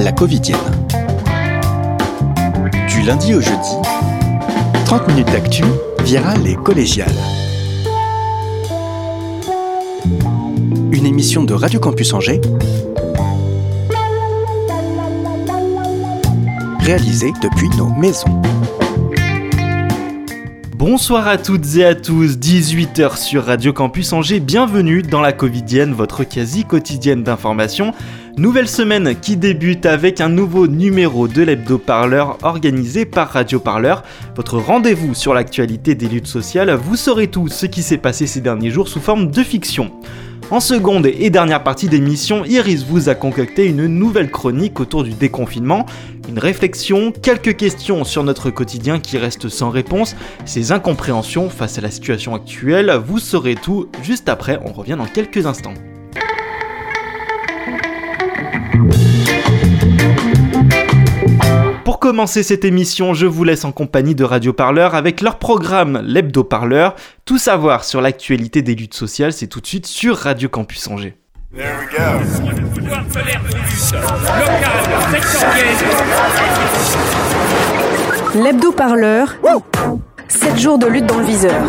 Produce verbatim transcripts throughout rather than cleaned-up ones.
La Covidienne. Du lundi au jeudi, trente minutes d'actu, virale et collégiale. Une émission de Radio Campus Angers, réalisée depuis nos maisons. Bonsoir à toutes et à tous, dix-huit heures sur Radio Campus Angers, bienvenue dans La Covidienne, votre quasi quotidienne d'information. Nouvelle semaine qui débute avec un nouveau numéro de l'hebdo-parleur organisé par Radio Parleur. Votre rendez-vous sur l'actualité des luttes sociales, vous saurez tout ce qui s'est passé ces derniers jours sous forme de fiction. En seconde et dernière partie d'émission, Iris vous a concocté une nouvelle chronique autour du déconfinement, une réflexion, quelques questions sur notre quotidien qui reste sans réponse, ses incompréhensions face à la situation actuelle, vous saurez tout juste après, on revient dans quelques instants. Pour commencer cette émission, je vous laisse en compagnie de Radio Parleur avec leur programme l'Hebdo Parleur. Tout savoir sur l'actualité des luttes sociales, c'est tout de suite sur Radio Campus Angers. There we go. L'Hebdo Parleur, sept jours de lutte dans le viseur.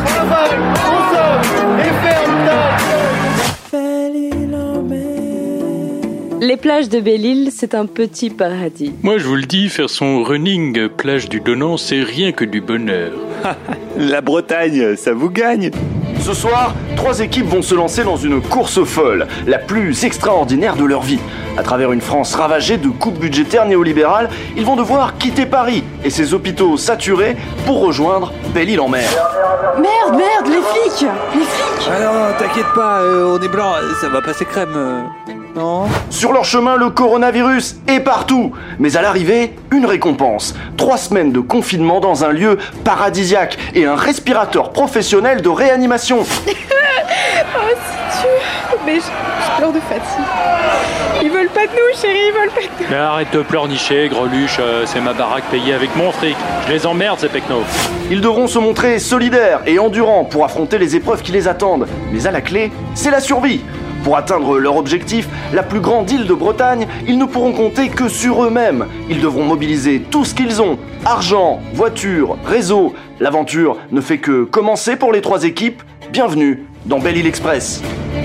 Les plages de Belle-Île, c'est un petit paradis. Moi, je vous le dis, faire son running plage du Donan, c'est rien que du bonheur. La Bretagne, ça vous gagne. Ce soir, trois équipes vont se lancer dans une course folle, la plus extraordinaire de leur vie. À travers une France ravagée de coupes budgétaires néolibérales, ils vont devoir quitter Paris et ses hôpitaux saturés pour rejoindre Belle-Île-en-Mer. Merde, merde, les flics Les flics Ah non, t'inquiète pas, euh, on est blanc, ça va passer crème. Euh... Non. Sur leur chemin, le coronavirus est partout. Mais à l'arrivée, une récompense. Trois semaines de confinement dans un lieu paradisiaque et un respirateur professionnel de réanimation. Oh, c'est dur. Mais je, je pleure de fatigue. Ils veulent pas de nous, chérie, ils veulent pas de nous. Mais arrête de pleurnicher, greluche, euh, c'est ma baraque payée avec mon fric. Je les emmerde, ces pecnos. Ils devront se montrer solidaires et endurants pour affronter les épreuves qui les attendent. Mais à la clé, c'est la survie. Pour atteindre leur objectif, la plus grande île de Bretagne, ils ne pourront compter que sur eux-mêmes. Ils devront mobiliser tout ce qu'ils ont. Argent, voiture, réseau. L'aventure ne fait que commencer pour les trois équipes. Bienvenue dans Belle-Île Express.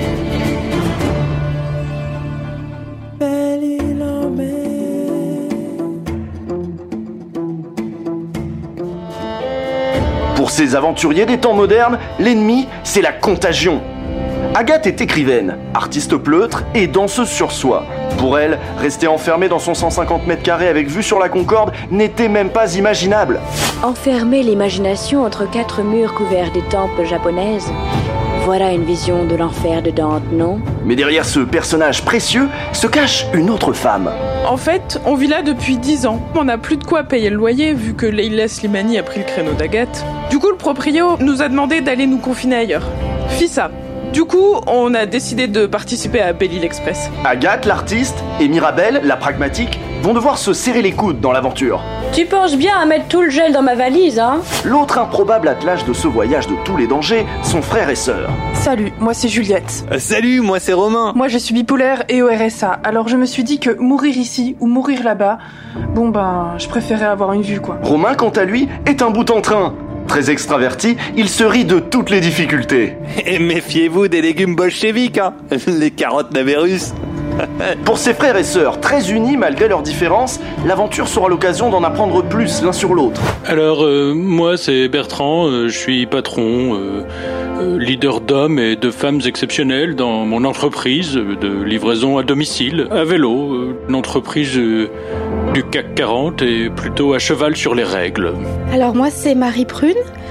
Pour ces aventuriers des temps modernes, l'ennemi, c'est la contagion. Agathe est écrivaine, artiste pleutre et danseuse sur soie. Pour elle, rester enfermée dans son cent cinquante mètres carrés avec vue sur la Concorde n'était même pas imaginable. Enfermer l'imagination entre quatre murs couverts des temples japonaises, voilà une vision de l'enfer de Dante, non ? Mais derrière ce personnage précieux se cache une autre femme. En fait, on vit là depuis dix ans. On n'a plus de quoi payer le loyer vu que Leila Slimani a pris le créneau d'Agathe. Du coup, le proprio nous a demandé d'aller nous confiner ailleurs. Fissa. Du coup, on a décidé de participer à Belle-Île Express. Agathe, l'artiste, et Mirabelle, la pragmatique, vont devoir se serrer les coudes dans l'aventure. Tu penses bien à mettre tout le gel dans ma valise, hein ? L'autre improbable attelage de ce voyage de tous les dangers, son frère et sœur. Salut, moi c'est Juliette. Euh, salut, moi c'est Romain. Moi je suis bipolaire et au R S A, alors je me suis dit que mourir ici ou mourir là-bas, bon ben, je préférais avoir une vue quoi. Romain, quant à lui, est un bout en train. Très extraverti, il se rit de toutes les difficultés. Et méfiez-vous des légumes bolcheviques, hein. Les carottes navérus. Pour ses frères et sœurs, très unis malgré leurs différences, l'aventure sera l'occasion d'en apprendre plus l'un sur l'autre. Alors, euh, moi c'est Bertrand, euh, je suis patron, euh, euh, leader d'hommes et de femmes exceptionnels dans mon entreprise de livraison à domicile, à vélo, euh, une entreprise euh, du C A C quarante et plutôt à cheval sur les règles. Alors moi c'est Marie Prune,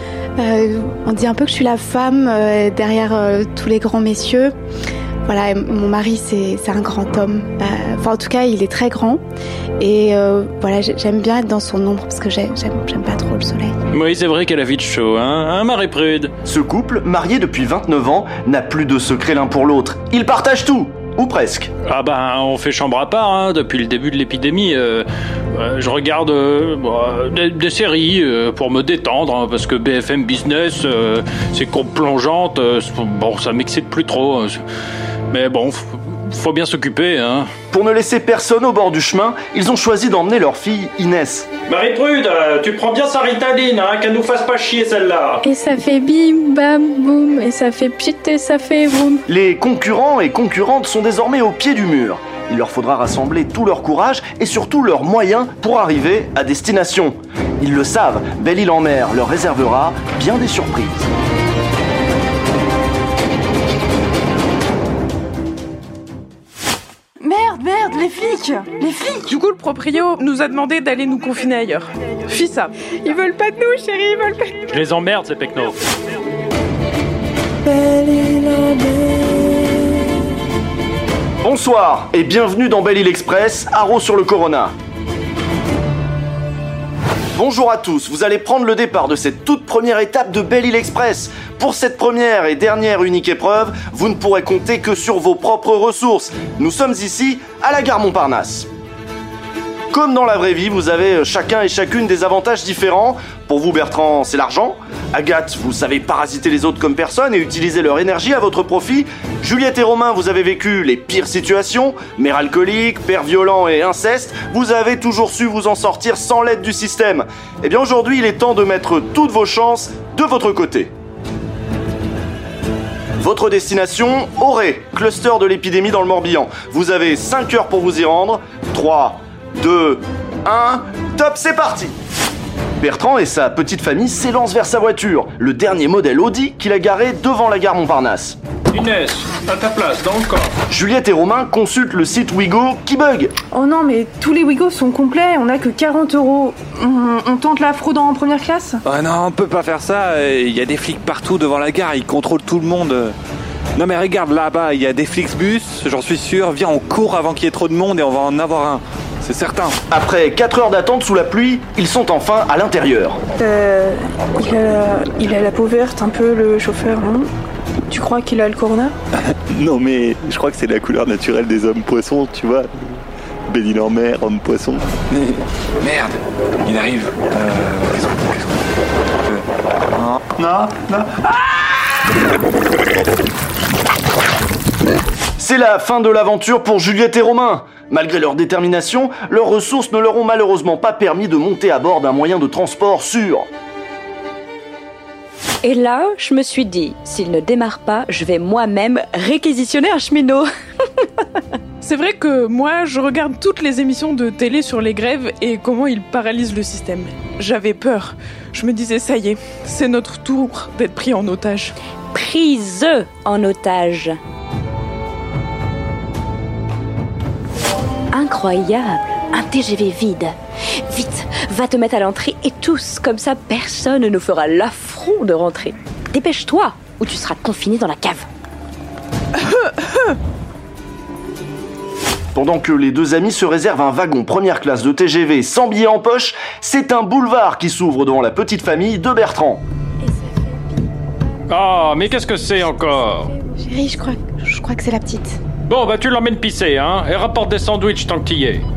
euh, on dit un peu que je suis la femme euh, derrière euh, tous les grands messieurs. Voilà, mon mari c'est, c'est un grand homme, euh, enfin en tout cas il est très grand et euh, voilà j'aime bien être dans son ombre parce que j'aime, j'aime, j'aime pas trop le soleil. Oui c'est vrai qu'elle a vite chaud, hein, hein Marie Prude. Ce couple, marié depuis vingt-neuf ans, n'a plus de secret l'un pour l'autre. Ils partagent tout. Ou presque. Ah ben, on fait chambre à part hein, depuis le début de l'épidémie. Euh, euh, je regarde euh, bah, des, des séries euh, pour me détendre, hein, parce que B F M Business, euh, c'est courbes plongeantes, euh, bon, ça m'excite plus trop. Euh, mais bon, Faut bien s'occuper, hein. Pour ne laisser personne au bord du chemin, ils ont choisi d'emmener leur fille Inès. Marie-Prude, tu prends bien sa Ritaline, hein, qu'elle nous fasse pas chier celle-là. Et ça fait bim, bam, boum, et ça fait pchit et ça fait boum. Les concurrents et concurrentes sont désormais au pied du mur. Il leur faudra rassembler tout leur courage et surtout leurs moyens pour arriver à destination. Ils le savent, Belle-Île-en-Mer leur réservera bien des surprises. Merde, merde, les flics Les flics Du coup, le proprio nous a demandé d'aller nous confiner ailleurs. Fissa. Ils veulent pas de nous, chérie, ils veulent pas de nous. Je les emmerde, ces pecnos. Bonsoir et bienvenue dans Belle-Île Express, Haro sur le Corona. Bonjour à tous, vous allez prendre le départ de cette toute première étape de Belle-Île Express. Pour cette première et dernière unique épreuve, vous ne pourrez compter que sur vos propres ressources. Nous sommes ici, à la gare Montparnasse. Comme dans la vraie vie, vous avez chacun et chacune des avantages différents. Pour vous, Bertrand, c'est l'argent. Agathe, vous savez parasiter les autres comme personne et utiliser leur énergie à votre profit. Juliette et Romain, vous avez vécu les pires situations. Mère alcoolique, père violent et inceste. Vous avez toujours su vous en sortir sans l'aide du système. Eh bien aujourd'hui, il est temps de mettre toutes vos chances de votre côté. Votre destination, Auray, cluster de l'épidémie dans le Morbihan. Vous avez cinq heures pour vous y rendre. trois, deux, un, top, c'est parti! Bertrand et sa petite famille s'élancent vers sa voiture, le dernier modèle Audi qu'il a garé devant la gare Montparnasse. Inès, à ta place, dans le coffre. Juliette et Romain consultent le site Wigo qui bug. Oh non, mais tous les Wigo sont complets, on a que quarante euros. On, on tente la fraude en première classe? Ah non, on peut pas faire ça, il y a des flics partout devant la gare, ils contrôlent tout le monde. Non mais regarde là-bas, il y a des Flixbus, j'en suis sûr, viens on court avant qu'il y ait trop de monde et on va en avoir un. C'est certain. Après quatre heures d'attente sous la pluie, ils sont enfin à l'intérieur. Euh... Il a, il a la peau verte, un peu, le chauffeur, non? Tu crois qu'il a le corona? Non mais je crois que c'est la couleur naturelle des hommes poissons, tu vois. Belle-Île-en-Mer, homme poisson. Mais merde, il arrive. Euh... Qu'est-ce qu'on qu'est-ce qu'on Non, non, non. Ah! C'est la fin de l'aventure pour Juliette et Romain. Malgré leur détermination, leurs ressources ne leur ont malheureusement pas permis de monter à bord d'un moyen de transport sûr. Et là, je me suis dit, s'il ne démarre pas, je vais moi-même réquisitionner un cheminot. C'est vrai que moi, je regarde toutes les émissions de télé sur les grèves et comment ils paralysent le système. J'avais peur. Je me disais, ça y est, c'est notre tour d'être pris en otage. Prise en otage. Incroyable, un T G V vide. Vite, va te mettre à l'entrée et tous, comme ça personne ne nous fera l'affront de rentrer. Dépêche-toi ou tu seras confiné dans la cave. Pendant que les deux amis se réservent un wagon première classe de T G V sans billet en poche, c'est un boulevard qui s'ouvre devant la petite famille de Bertrand. Ah, mais qu'est-ce que c'est encore? Chérie, je crois, je crois que c'est la petite. Bon, bah tu l'emmènes pisser, hein, et rapporte des sandwichs tant que t'y es.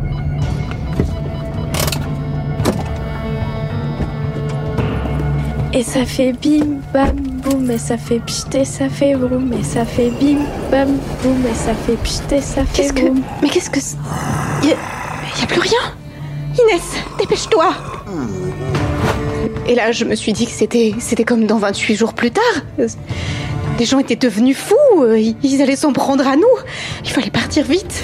Et ça fait bim, bam, boum, et ça fait pchit et ça fait vroom, et ça fait bim, bam, boum, et ça fait pchit et ça fait Qu'est-ce que... vroom. Mais qu'est-ce que... Il y a... y a plus rien. Inès, dépêche-toi. Et là, je me suis dit que c'était, c'était comme dans vingt-huit jours plus tard. Les gens étaient devenus fous, ils allaient s'en prendre à nous. Il fallait partir vite.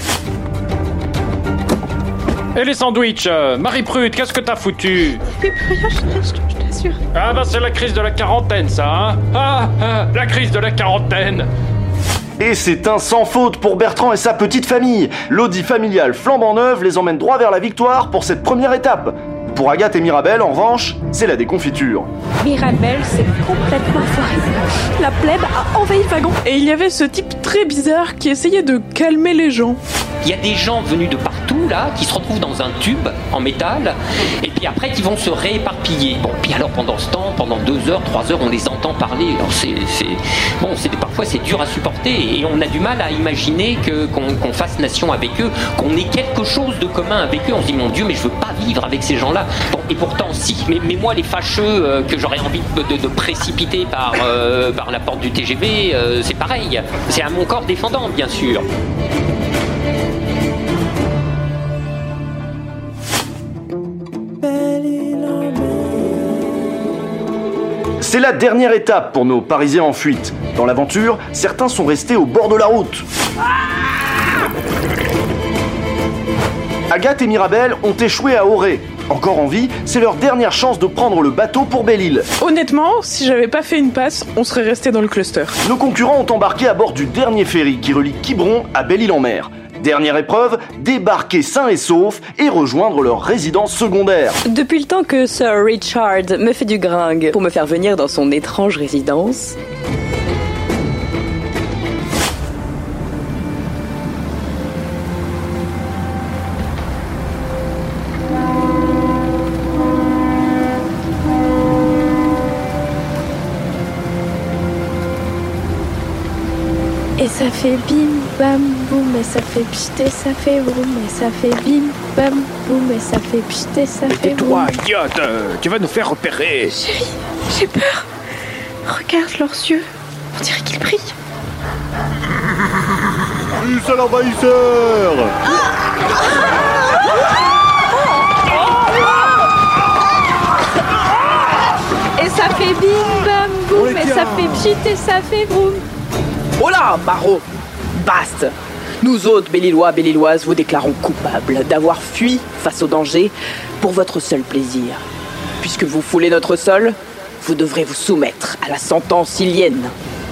Et les sandwichs, euh, Marie-Prude, qu'est-ce que t'as foutu? Mais plus rien, je, je, je t'assure. Ah bah c'est la crise de la quarantaine, ça, hein? Ah, ah, la crise de la quarantaine. Et c'est un sans faute pour Bertrand et sa petite famille. L'Audi familial flambant neuve les emmène droit vers la victoire pour cette première étape. Pour Agathe et Mirabelle, en revanche, c'est la déconfiture. Mirabelle, c'est complètement foiré. La plèbe a envahi le wagon. Et il y avait ce type très bizarre qui essayait de calmer les gens. Il y a des gens venus de partout, là, qui se retrouvent dans un tube en métal, et puis après, qui vont se rééparpiller. Bon, puis alors, pendant ce temps, pendant deux heures, trois heures, on les entend parler. Alors, c'est, c'est... Bon, c'est, parfois, c'est dur à supporter, et on a du mal à imaginer que, qu'on, qu'on fasse nation avec eux, qu'on ait quelque chose de commun avec eux. On se dit, mon Dieu, mais je veux pas vivre avec ces gens-là. Bon, et pourtant, si, mais, mais moi, les fâcheux euh, que j'aurais envie de, de, de précipiter par, euh, par la porte du T G V, euh, c'est pareil. C'est à mon corps défendant, bien sûr. C'est la dernière étape pour nos Parisiens en fuite. Dans l'aventure, certains sont restés au bord de la route. Agathe et Mirabel ont échoué à Auray. Encore en vie, c'est leur dernière chance de prendre le bateau pour Belle-Île. Honnêtement, si j'avais pas fait une passe, on serait resté dans le cluster. Nos concurrents ont embarqué à bord du dernier ferry qui relie Quiberon à Belle-Île-en-Mer. Dernière épreuve, débarquer sains et saufs et rejoindre leur résidence secondaire. Depuis le temps que Sir Richard me fait du gringue pour me faire venir dans son étrange résidence, et ça fait bim bam boum et ça fait pchit et ça fait vroom et ça fait bim bam boum et ça fait pchit et ça fait vroom. Tais-toi, idiote, tu vas nous faire repérer. Chérie, j'ai peur. Regarde leurs yeux, on dirait qu'ils brillent. Plus à l'envahisseur. Et ça fait bim bam boum et ça fait pchit et ça fait vroom. Oh là, Marot, basta. Nous autres, Belle-Îlois, Belle-Îloises, vous déclarons coupables d'avoir fui face au danger pour votre seul plaisir. Puisque vous foulez notre sol, vous devrez vous soumettre à la sentence ilienne.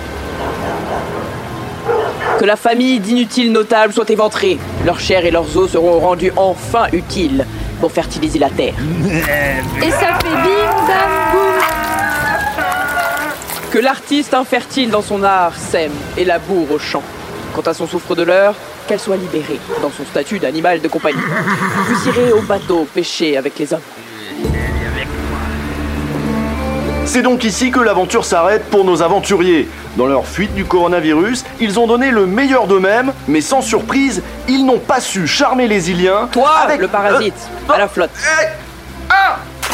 Que la famille d'inutiles notables soit éventrée. Leur chair et leurs os seront rendus enfin utiles pour fertiliser la terre. Et ça fait bim bam boum. Que l'artiste infertile dans son art sème et laboure au champ. Quant à son souffre-douleur, qu'elle soit libérée dans son statut d'animal de compagnie. Vous irez au bateau pêcher avec les hommes. C'est donc ici que l'aventure s'arrête pour nos aventuriers. Dans leur fuite du coronavirus, ils ont donné le meilleur d'eux-mêmes, mais sans surprise, ils n'ont pas su charmer les Iliens. Toi, avec... le parasite, euh, à la flotte. Euh, ah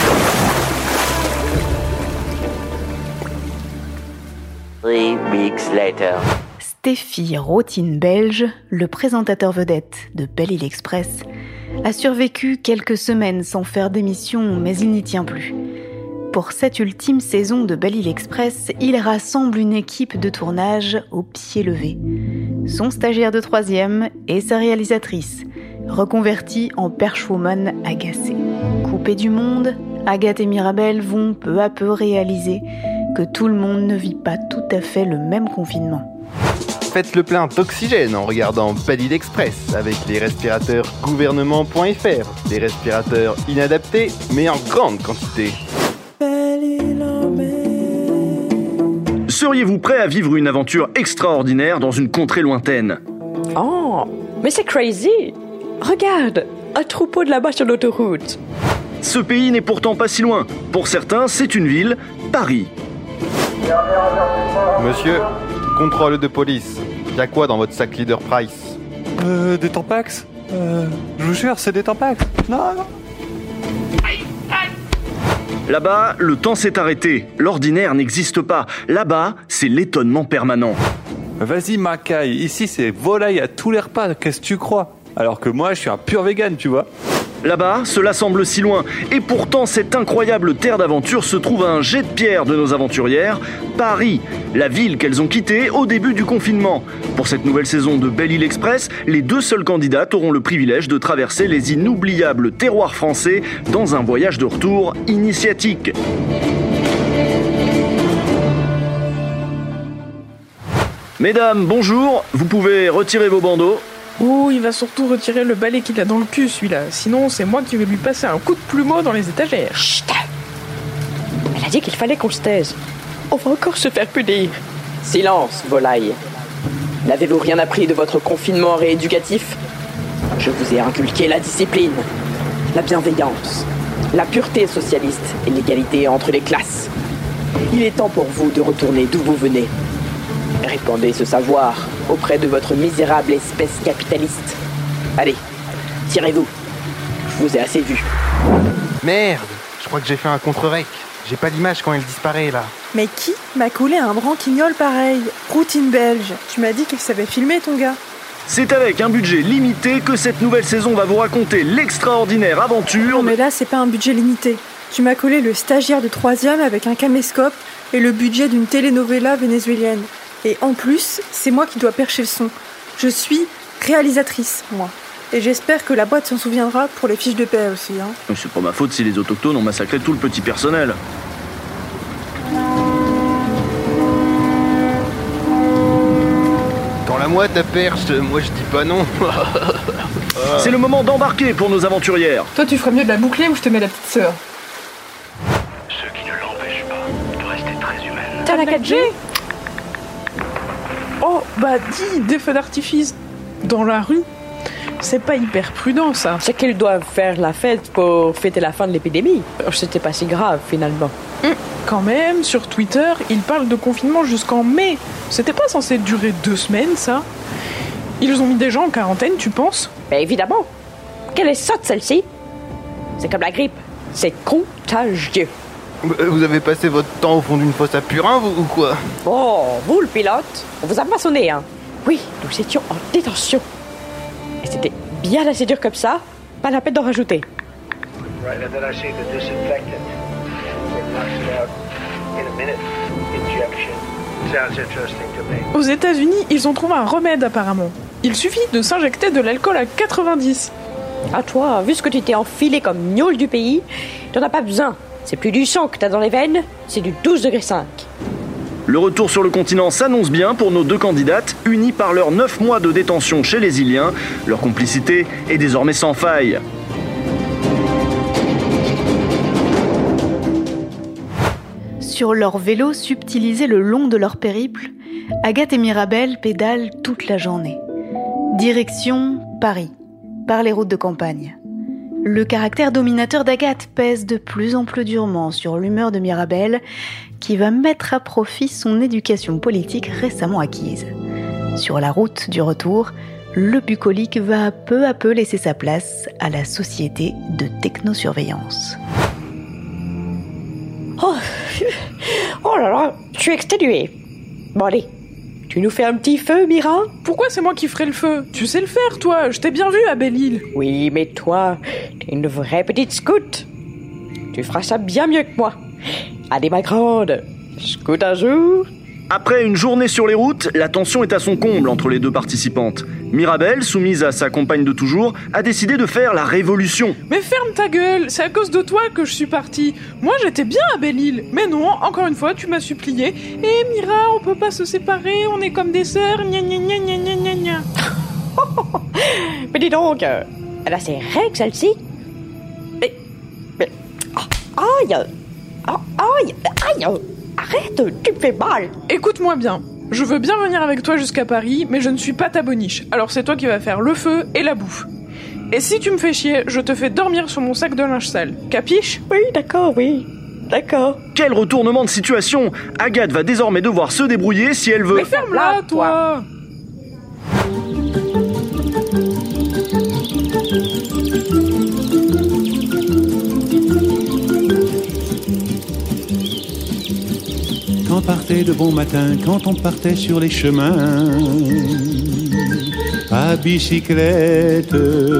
Three weeks later. Steffi Rotine-Belge, le présentateur vedette de Belle-Île Express, a survécu quelques semaines sans faire d'émission, mais il n'y tient plus. Pour cette ultime saison de Belle-Île Express, il rassemble une équipe de tournage au pied levé. Son stagiaire de troisième et sa réalisatrice, reconvertie en perchwoman agacée. Coupés du monde, Agathe et Mirabel vont peu à peu réaliser que tout le monde ne vit pas tout à fait le même confinement. Faites le plein d'oxygène en regardant Belle-Île Express avec les respirateurs gouvernement point f r. Des respirateurs inadaptés mais en grande quantité. Seriez-vous prêt à vivre une aventure extraordinaire dans une contrée lointaine ? Oh, mais c'est crazy! Regarde, un troupeau de là-bas sur l'autoroute. Ce pays n'est pourtant pas si loin. Pour certains, c'est une ville, Paris. Monsieur, contrôle de police. Y'a quoi dans votre sac Leader Price ? Euh, des Tampax Euh, je vous jure, c'est des Tampax. Non, non. Là-bas, le temps s'est arrêté. L'ordinaire n'existe pas. Là-bas, c'est l'étonnement permanent. Vas-y, Macaille, ici c'est volaille à tous les repas, qu'est-ce que tu crois ? Alors que moi, je suis un pur vegan, tu vois. Là-bas, cela semble si loin. Et pourtant, cette incroyable terre d'aventure se trouve à un jet de pierre de nos aventurières, Paris, la ville qu'elles ont quittée au début du confinement. Pour cette nouvelle saison de Belle-Île Express, les deux seules candidates auront le privilège de traverser les inoubliables terroirs français dans un voyage de retour initiatique. Mesdames, bonjour, vous pouvez retirer vos bandeaux. Oh, il va surtout retirer le balai qu'il a dans le cul, celui-là. Sinon, c'est moi qui vais lui passer un coup de plumeau dans les étagères. Chut! Elle a dit qu'il fallait qu'on se taise. On va encore se faire punir. Silence, volaille. N'avez-vous rien appris de votre confinement rééducatif ? Je vous ai inculqué la discipline, la bienveillance, la pureté socialiste et l'égalité entre les classes. Il est temps pour vous de retourner d'où vous venez. Répandez ce savoir auprès de votre misérable espèce capitaliste. Allez, tirez-vous. Je vous ai assez vu. Merde, je crois que j'ai fait un contre-rec. J'ai pas l'image quand elle disparaît là. Mais qui m'a collé un branquignol pareil? Routine belge. Tu m'as dit qu'il savait filmer ton gars. C'est avec un budget limité que cette nouvelle saison va vous raconter l'extraordinaire aventure... Non mais là c'est pas un budget limité. Tu m'as collé le stagiaire de troisième avec un caméscope et le budget d'une telenovela vénézuélienne. Et en plus, c'est moi qui dois percher le son. Je suis réalisatrice, moi. Et j'espère que la boîte s'en souviendra pour les fiches de paie aussi. Hein. C'est pas ma faute si les autochtones ont massacré tout le petit personnel. Tends-la-moi ta perche, moi je dis pas non. C'est le moment d'embarquer pour nos aventurières. Toi tu ferais mieux de la boucler ou je te mets la petite sœur. Ce qui ne l'empêche pas de rester très humaine. T'as la quatre G? Oh, bah dis, des feux d'artifice dans la rue, c'est pas hyper prudent ça. C'est qu'ils doivent faire la fête pour fêter la fin de l'épidémie. C'était pas si grave finalement. Mmh. Quand même, sur Twitter, ils parlent de confinement jusqu'en mai. C'était pas censé durer deux semaines ça? Ils ont mis des gens en quarantaine, tu penses? Bah évidemment. Quelle est sotte celle-ci? C'est comme la grippe, c'est contagieux. Vous avez passé votre temps au fond d'une fosse à purin, vous, ou quoi? Oh, vous le pilote, on vous a maçonné, hein? Oui, nous étions en détention. Et c'était bien assez dur comme ça, pas la peine d'en rajouter. Right, and then I see the disinfectant. It knocks it out in a minute. Injection. Sounds interesting to me. Aux États-Unis, ils ont trouvé un remède apparemment. Il suffit de s'injecter de l'alcool à quatre-vingt-dix. Ah toi, vu ce que tu t'es enfilé comme gnôle du pays, t'en as pas besoin. C'est plus du sang que t'as dans les veines, c'est du douze degré cinq. Le retour sur le continent s'annonce bien pour nos deux candidates, unies par leurs neuf mois de détention chez les Iliens. Leur complicité est désormais sans faille. Sur leur vélo subtilisé le long de leur périple, Agathe et Mirabel pédalent toute la journée. Direction Paris, par les routes de campagne. Le caractère dominateur d'Agathe pèse de plus en plus durement sur l'humeur de Mirabel, qui va mettre à profit son éducation politique récemment acquise. Sur la route du retour, le bucolique va peu à peu laisser sa place à la société de technosurveillance. Oh, oh là là, je suis exténuée. Bon allez, tu nous fais un petit feu, Mira? Pourquoi c'est moi qui ferai le feu? Tu sais le faire, toi. Je t'ai bien vu à Belle-Île. Oui, mais toi, t'es une vraie petite scout. Tu feras ça bien mieux que moi. Allez, ma grande, scout un jour. Après une journée sur les routes, la tension est à son comble entre les deux participantes. Mirabel, soumise à sa compagne de toujours, a décidé de faire la révolution. Mais ferme ta gueule, c'est à cause de toi que je suis partie. Moi j'étais bien à Belle-Île, mais non, encore une fois tu m'as supplié. Eh Mira, on peut pas se séparer, on est comme des sœurs, gna gna gna gna gna gna gna. Mais dis donc, euh, elle a ses règles celle-ci. Mais, mais, oh, aïe, oh, aïe, aïe, arrête, tu me fais mal. Écoute-moi bien. Je veux bien venir avec toi jusqu'à Paris, mais je ne suis pas ta boniche. Alors c'est toi qui vas faire le feu et la bouffe. Et si tu me fais chier, je te fais dormir sur mon sac de linge sale. Capiche? Oui, d'accord, oui. D'accord. Quel retournement de situation! Agathe va désormais devoir se débrouiller si elle veut... Mais ferme-la, toi, toi. Quand partait de bon matin, quand on partait sur les chemins, à bicyclette.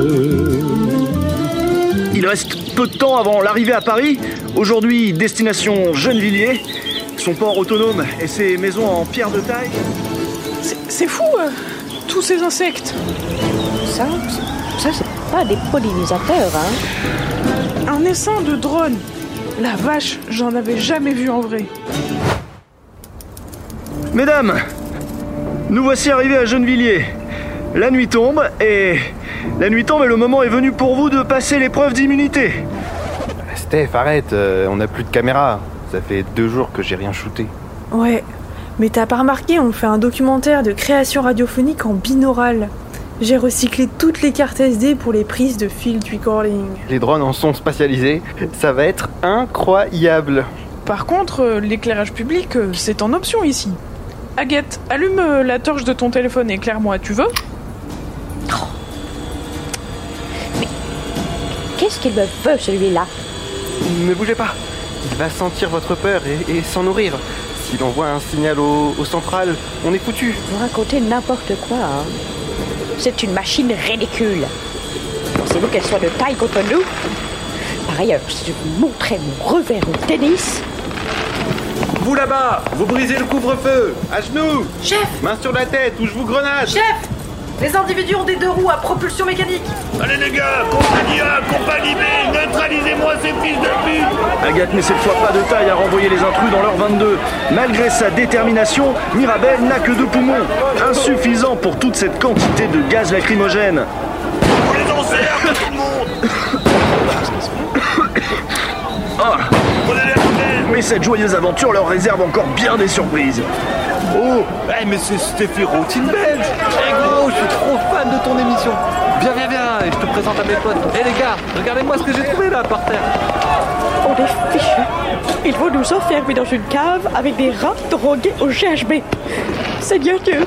Il reste peu de temps avant l'arrivée à Paris. Aujourd'hui, destination Gennevilliers. Son port autonome et ses maisons en pierre de taille. C'est, c'est fou, euh, tous ces insectes. Ça, ça c'est pas des pollinisateurs, hein. Un essaim de drone. La vache, j'en avais jamais vu en vrai. Mesdames, nous voici arrivés à Gennevilliers. La nuit tombe et... La nuit tombe et le moment est venu pour vous de passer l'épreuve d'immunité. Steph, arrête, euh, on n'a plus de caméra. Ça fait deux jours que j'ai rien shooté. Ouais, mais t'as pas remarqué, on fait un documentaire de création radiophonique en binaural. J'ai recyclé toutes les cartes S D pour les prises de field recording. Les drones en sont spatialisés, ça va être incroyable. Par contre, euh, l'éclairage public, euh, c'est en option ici. Agathe, allume euh, la torche de ton téléphone et éclaire-moi, tu veux ? Qu'est-ce qu'il me veut, celui-là ? Ne bougez pas, il va sentir votre peur et, et s'en nourrir. S'il envoie un signal au, au central, on est foutu. Vous racontez n'importe quoi, hein. C'est une machine ridicule. Pensez-vous qu'elle soit de taille contre nous ? Par ailleurs, si je vous montrais mon revers au tennis... Vous là-bas, vous brisez le couvre-feu. À genoux. Chef. Main sur la tête ou je vous grenade. Chef. Les individus ont des deux roues à propulsion mécanique. Allez les gars, compagnie A, compagnie B, neutralisez-moi ces fils de pute. Agathe n'est cette fois pas de taille à renvoyer les intrus dans leur vingt-deux. Malgré sa détermination, Mirabel n'a que deux poumons. Insuffisant pour toute cette quantité de gaz lacrymogène. On les encercle, tout le monde. Ah. Mais cette joyeuse aventure leur réserve encore bien des surprises. Oh, hey, mais c'est Stéphie Routine Belge. Hey gros, je suis trop fan de ton émission. Viens, viens, viens, et je te présente à mes potes. Hé hey, les gars, regardez-moi ce que j'ai trouvé là par terre. On est fichus. Ils vont nous enfermer dans une cave avec des rats drogués au G H B. Seigneur Dieu.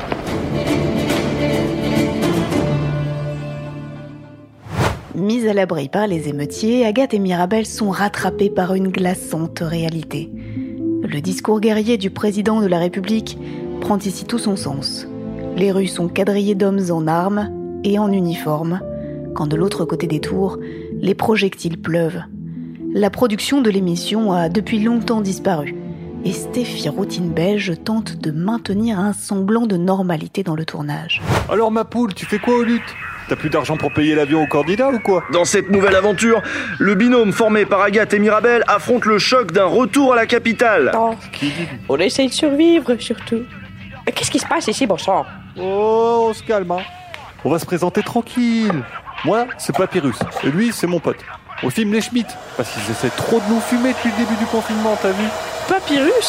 Mises à l'abri par les émeutiers, Agathe et Mirabel sont rattrapées par une glaçante réalité. Le discours guerrier du président de la République prend ici tout son sens. Les rues sont quadrillées d'hommes en armes et en uniforme, quand de l'autre côté des tours, les projectiles pleuvent. La production de l'émission a depuis longtemps disparu, et Stéphie Routine Belge tente de maintenir un semblant de normalité dans le tournage. Alors ma poule, tu fais quoi aux luttes ? T'as plus d'argent pour payer l'avion au candidat ou quoi ? Dans cette nouvelle aventure, le binôme formé par Agathe et Mirabel affronte le choc d'un retour à la capitale. Oh, on essaye de survivre, surtout. Mais qu'est-ce qui se passe ici, bon sang ? Oh, on se calme, hein. On va se présenter tranquille. Moi, c'est Papyrus, et lui, c'est mon pote. On filme les Schmitt, parce qu'ils essaient trop de nous fumer depuis le début du confinement, t'as vu ? Papyrus ?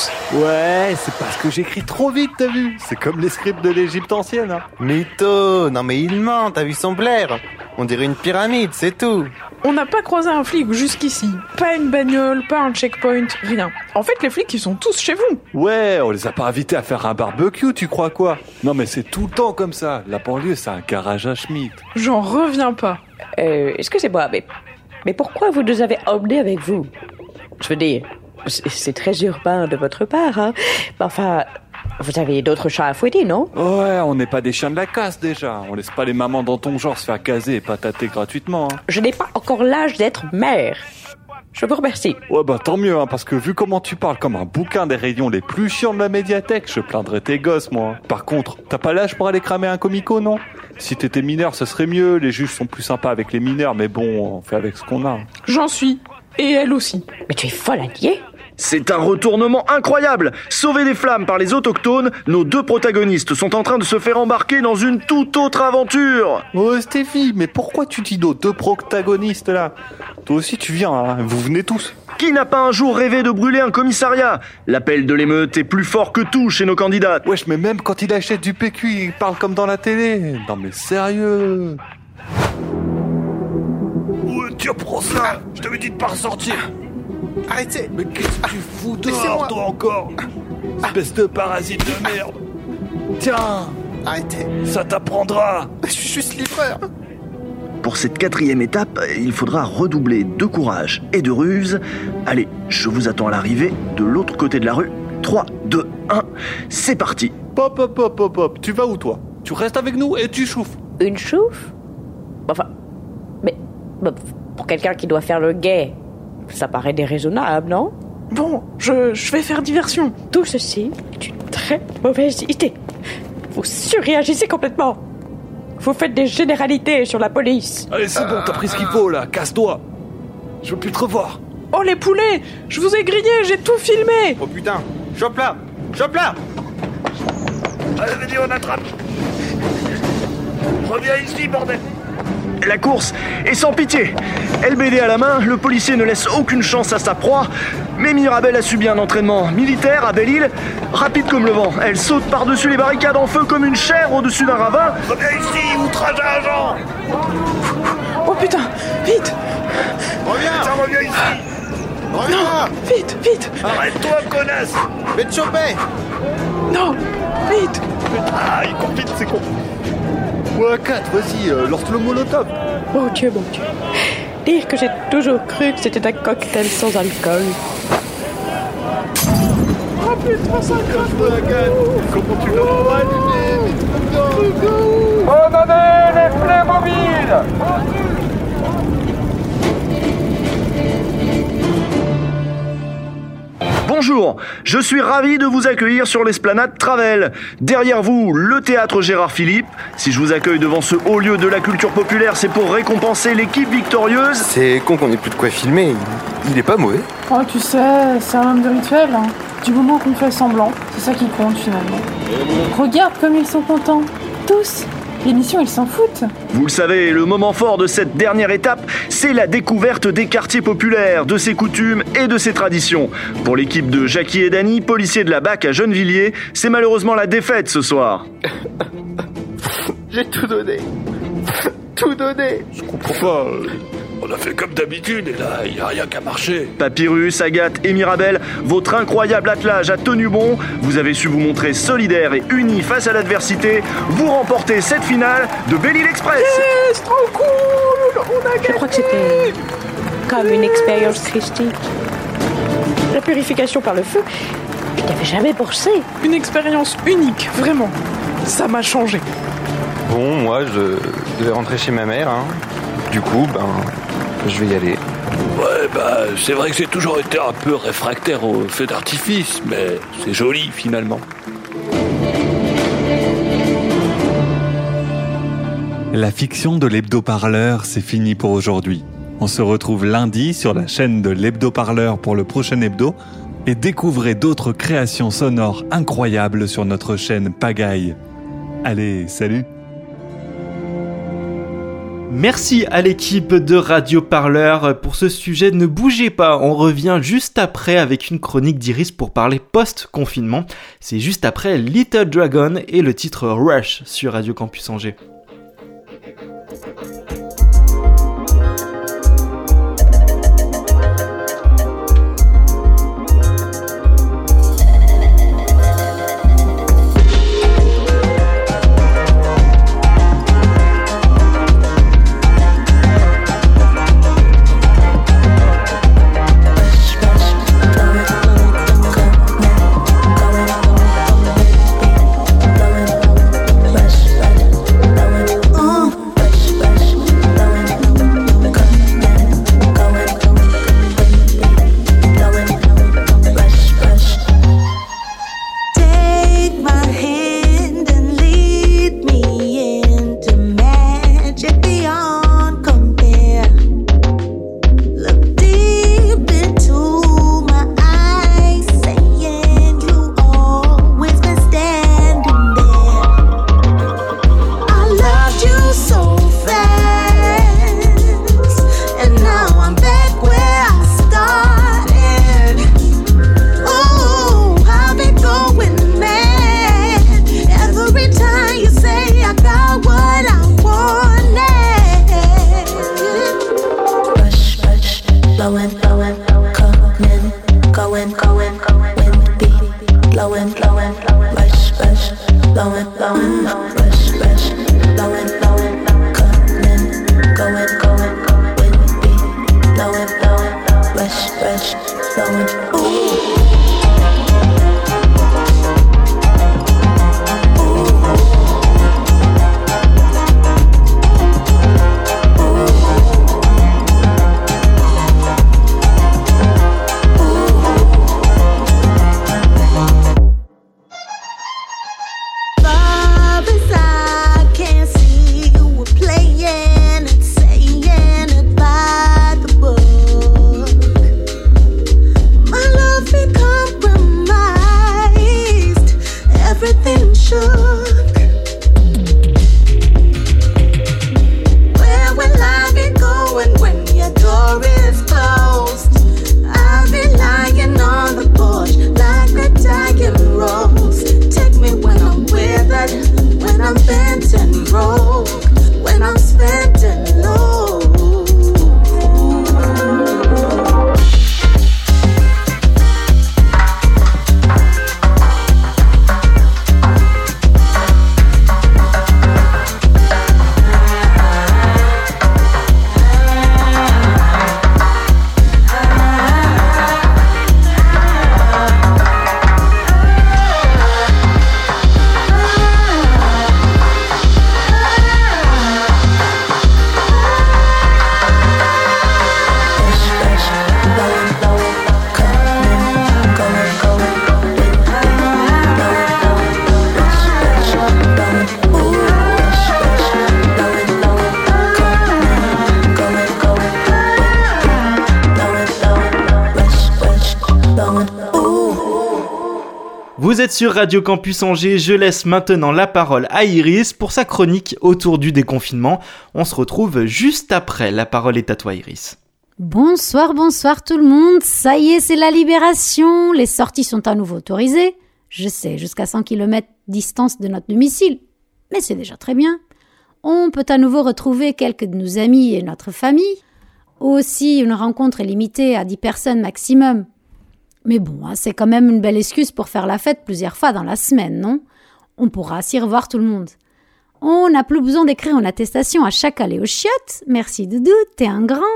Ouais, c'est parce que j'écris trop vite, t'as vu ? C'est comme les scripts de l'Égypte ancienne, hein. Mytho, non mais il ment, t'as vu son blaire ? On dirait une pyramide, c'est tout. On n'a pas croisé un flic jusqu'ici. Pas une bagnole, pas un checkpoint, rien. En fait, les flics, ils sont tous chez vous. Ouais, on les a pas invités à faire un barbecue, tu crois quoi ? Non mais c'est tout le temps comme ça. La banlieue, c'est un garage à Schmitt. J'en reviens pas. Euh, excusez-moi, mais... Mais pourquoi vous nous avez emmenés avec vous ? Je veux dire, c'est, c'est très urbain de votre part, hein. Mais enfin, vous avez d'autres chats à fouetter, non ? Ouais, on n'est pas des chiens de la casse déjà. On laisse pas les mamans dans ton genre se faire caser et patater gratuitement, hein. Je n'ai pas encore l'âge d'être mère. Je vous remercie. Ouais bah tant mieux, hein, parce que vu comment tu parles comme un bouquin des rayons les plus chiants de la médiathèque, je plaindrais tes gosses, moi. Par contre, t'as pas l'âge pour aller cramer un comico, non ? Si t'étais mineur, ce serait mieux. Les juges sont plus sympas avec les mineurs, mais bon, on fait avec ce qu'on a. J'en suis. Et elle aussi. Mais tu es folle, Allier ? C'est un retournement incroyable. Sauvés des flammes par les autochtones, nos deux protagonistes sont en train de se faire embarquer dans une toute autre aventure. Oh Stéphie, mais pourquoi tu dis nos deux protagonistes là ? Toi aussi tu viens, hein, vous venez tous. Qui n'a pas un jour rêvé de brûler un commissariat ? L'appel de l'émeute est plus fort que tout chez nos candidats. Wesh, mais même quand il achète du P Q, il parle comme dans la télé. Non mais sérieux ? Ouais, tiens, prends ça. Je t'avais dit de pas ressortir. Arrêtez. Mais qu'est-ce que tu fous dehors, toi encore ? Espèce de parasite de merde. Tiens. Arrêtez. Ça t'apprendra. Je suis juste livreur. Pour cette quatrième étape, il faudra redoubler de courage et de ruse. Allez, je vous attends à l'arrivée de l'autre côté de la rue. trois, deux, un, c'est parti. Pop, pop, pop, pop, pop. Tu vas où toi ? Tu restes avec nous et tu chauffes. Une chouffe ? Enfin, mais pour quelqu'un qui doit faire le guet, ça paraît déraisonnable, non ? Bon, je, je vais faire diversion. Tout ceci est une très mauvaise idée. Vous surréagissez complètement. Vous faites des généralités sur la police. Allez, c'est bon, t'as pris ce qu'il faut, là. Casse-toi. Je veux plus te revoir. Oh, les poulets ! Je vous ai grillé, j'ai tout filmé. Oh putain, chope là, chope là. Allez, vas-y, on attrape. Reviens ici, bordel. La course est sans pitié. L B D à la main, le policier ne laisse aucune chance à sa proie. Mais Mirabelle a subi un entraînement militaire à Belle-Île. Rapide comme le vent, elle saute par-dessus les barricades en feu comme une chèvre au-dessus d'un ravin. Reviens ici, outrage à agent. Oh putain, vite. Reviens, Tiens, reviens ici. Reviens. Non, vite, vite. Arrête-toi, connasse. Je vais te choper. Non, vite. Ah, il court vite, c'est con. Ouais, Kat, vas-y, euh, lance le molotov. Mon Dieu, mon Dieu. Dire que j'ai toujours cru que c'était un cocktail sans alcool. Oh putain, ça crache la Kat. Comment tu l'as pas allumé? Bonne année, les Playmobil. Bonjour, je suis ravi de vous accueillir sur l'esplanade Travel. Derrière vous, le théâtre Gérard Philippe. Si je vous accueille devant ce haut lieu de la culture populaire, c'est pour récompenser l'équipe victorieuse. C'est con qu'on ait plus de quoi filmer, il, il est pas mauvais. Oh, tu sais, c'est un homme de rituel. Hein. Du moment qu'on fait semblant, c'est ça qui compte finalement. Regarde comme ils sont contents, tous. L'émission, ils s'en foutent. Vous le savez, le moment fort de cette dernière étape, c'est la découverte des quartiers populaires, de ses coutumes et de ses traditions. Pour l'équipe de Jackie et Dany, policiers de la B A C à Gennevilliers, c'est malheureusement la défaite ce soir. J'ai tout donné. Tout donné. Je comprends pas. euh, On a fait comme d'habitude et là, il n'y a rien qu'à marcher. Papyrus, Agathe et Mirabelle, votre incroyable attelage a tenu bon. Vous avez su vous montrer solidaires et unis face à l'adversité. Vous remportez cette finale de Belle-Île Express. Yes, trop cool. On a gagné. Je crois que c'était comme une expérience christique. La purification par le feu, je n'avais jamais pensé. Une expérience unique, vraiment. Ça m'a changé. Bon, moi, je devais rentrer chez ma mère, hein. Du coup, ben, je vais y aller. Ouais, bah, c'est vrai que j'ai toujours été un peu réfractaire au feu d'artifice, mais c'est joli finalement. La fiction de l'hebdo-parleur, c'est fini pour aujourd'hui. On se retrouve lundi sur la chaîne de l'hebdo-parleur pour le prochain hebdo et découvrez d'autres créations sonores incroyables sur notre chaîne Pagaille. Allez, salut! Merci à l'équipe de Radio Parleur pour ce sujet. Ne bougez pas, on revient juste après avec une chronique d'Iris pour parler post-confinement. C'est juste après Little Dragon et le titre Rush sur Radio Campus Angers. Rush, broke when I'm spending low. Vous êtes sur Radio Campus Angers, je laisse maintenant la parole à Iris pour sa chronique autour du déconfinement. On se retrouve juste après, la parole est à toi Iris. Bonsoir, bonsoir tout le monde, ça y est, c'est la libération, les sorties sont à nouveau autorisées, je sais, jusqu'à cent kilomètres distance de notre domicile, mais c'est déjà très bien. On peut à nouveau retrouver quelques de nos amis et notre famille, aussi une rencontre est limitée à dix personnes maximum. Mais bon, c'est quand même une belle excuse pour faire la fête plusieurs fois dans la semaine, non ? On pourra s'y revoir tout le monde. On n'a plus besoin d'écrire une attestation à chaque aller aux chiottes. Merci Doudou, t'es un grand.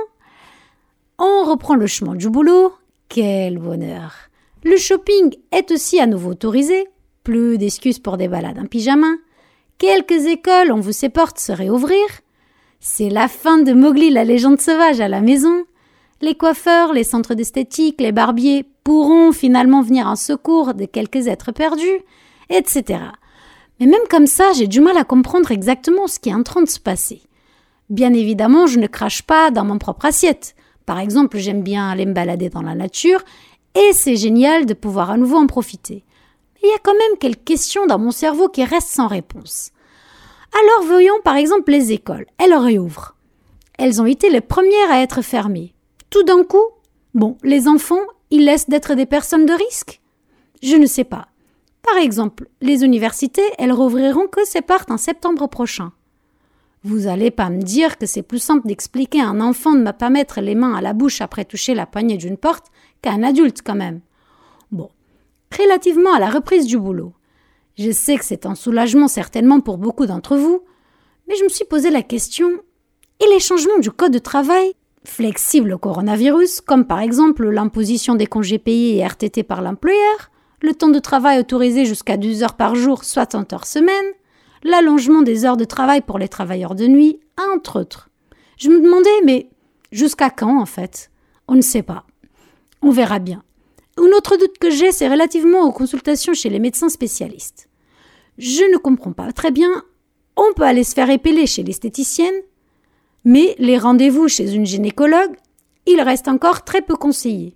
On reprend le chemin du boulot. Quel bonheur. Le shopping est aussi à nouveau autorisé. Plus d'excuses pour des balades en pyjama. Quelques écoles, on vous ses portes, se réouvrir. C'est la fin de Mowgli, la légende sauvage à la maison. Les coiffeurs, les centres d'esthétique, les barbiers pourront finalement venir en secours de quelques êtres perdus, et cetera. Mais même comme ça, j'ai du mal à comprendre exactement ce qui est en train de se passer. Bien évidemment, je ne crache pas dans mon propre assiette. Par exemple, j'aime bien aller me balader dans la nature, et c'est génial de pouvoir à nouveau en profiter. Mais il y a quand même quelques questions dans mon cerveau qui restent sans réponse. Alors voyons par exemple les écoles. Elles réouvrent. Elles ont été les premières à être fermées. Tout d'un coup, bon, les enfants, ils laissent d'être des personnes de risque ? Je ne sais pas. Par exemple, les universités, elles rouvriront que ces parts en septembre prochain. Vous allez pas me dire que c'est plus simple d'expliquer à un enfant de ne pas mettre les mains à la bouche après toucher la poignée d'une porte qu'à un adulte quand même. Bon, relativement à la reprise du boulot. Je sais que c'est un soulagement certainement pour beaucoup d'entre vous, mais je me suis posé la question, et les changements du code de travail flexible au coronavirus, comme par exemple l'imposition des congés payés et R T T par l'employeur, le temps de travail autorisé jusqu'à douze heures par jour, soixante heures semaine, l'allongement des heures de travail pour les travailleurs de nuit, entre autres. Je me demandais, mais jusqu'à quand en fait ? On ne sait pas. On verra bien. Un autre doute que j'ai, c'est relativement aux consultations chez les médecins spécialistes. Je ne comprends pas très bien. On peut aller se faire épeler chez l'esthéticienne, mais les rendez-vous chez une gynécologue, il reste encore très peu conseillés.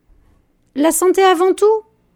La santé avant tout ?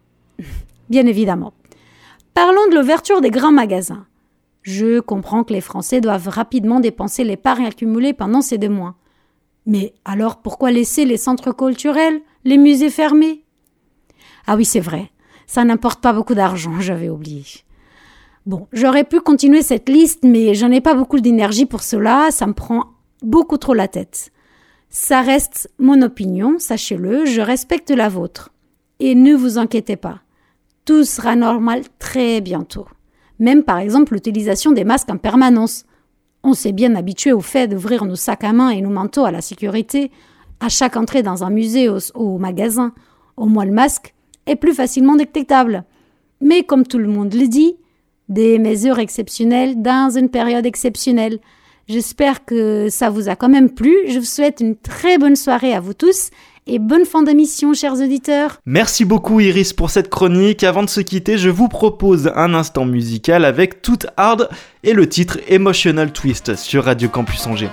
Bien évidemment. Parlons de l'ouverture des grands magasins. Je comprends que les Français doivent rapidement dépenser l'épargne accumulée pendant ces deux mois. Mais alors pourquoi laisser les centres culturels, les musées fermés ? Ah oui, c'est vrai, ça n'importe pas beaucoup d'argent, j'avais oublié. Bon, j'aurais pu continuer cette liste, mais j'en ai pas beaucoup d'énergie pour cela, ça me prend beaucoup trop la tête. Ça reste mon opinion, sachez-le, je respecte la vôtre. Et ne vous inquiétez pas, tout sera normal très bientôt. Même par exemple l'utilisation des masques en permanence. On s'est bien habitué au fait d'ouvrir nos sacs à main et nos manteaux à la sécurité à chaque entrée dans un musée ou au magasin. Au moins le masque est plus facilement détectable. Mais comme tout le monde le dit, des mesures exceptionnelles dans une période exceptionnelle. J'espère que ça vous a quand même plu. Je vous souhaite une très bonne soirée à vous tous et bonne fin d'émission, chers auditeurs. Merci beaucoup Iris pour cette chronique. Avant de se quitter, je vous propose un instant musical avec Tout Hard et le titre Emotional Twist sur Radio Campus Angers.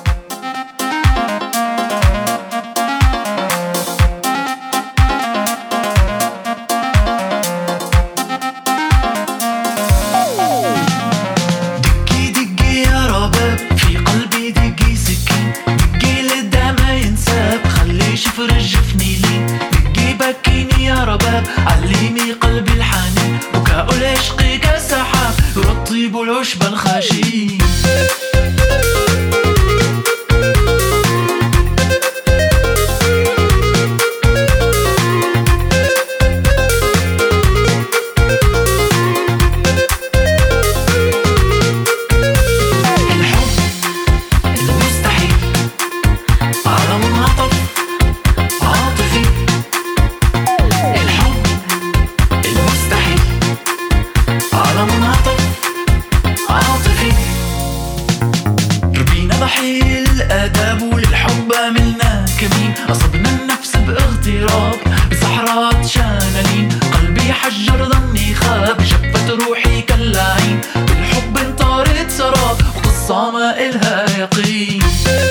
علمي قلبي الحنين بكاء العشق كسحاب يرطب العشب الخشين مستحيل الآداب وللحب عملنا كمين أصبنا النفس باغتراب بصحراء شانلين قلبي حجر ظني خاب شفت روحي كاللعين بالحب انطارت سراب وقصة ما إلها يقين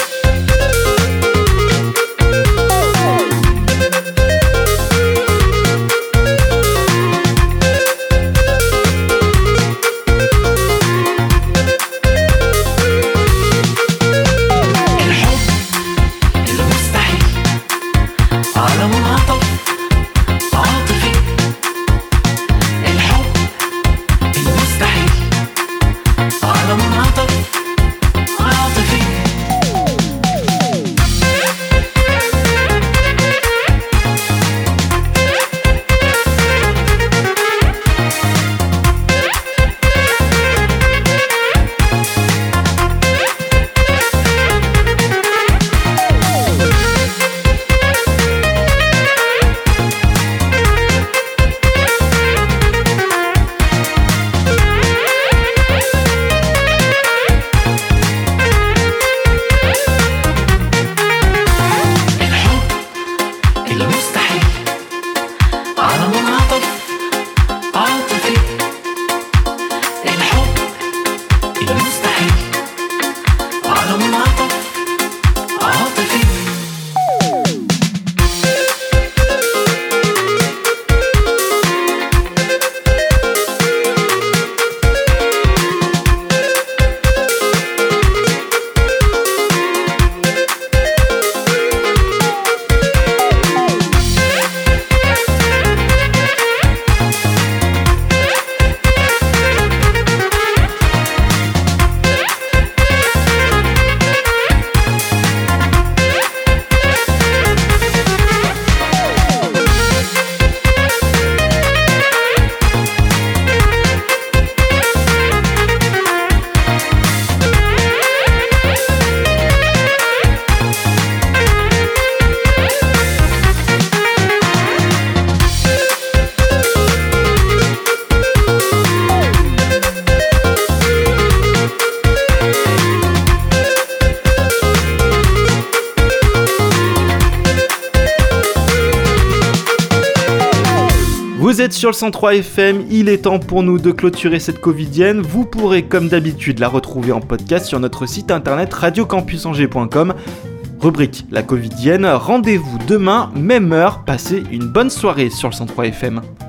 Vous êtes sur le cent trois F M, il est temps pour nous de clôturer cette covidienne. Vous pourrez comme d'habitude la retrouver en podcast sur notre site internet radio campus angers point com. Rubrique la covidienne, rendez-vous demain, même heure, passez une bonne soirée sur le cent trois F M.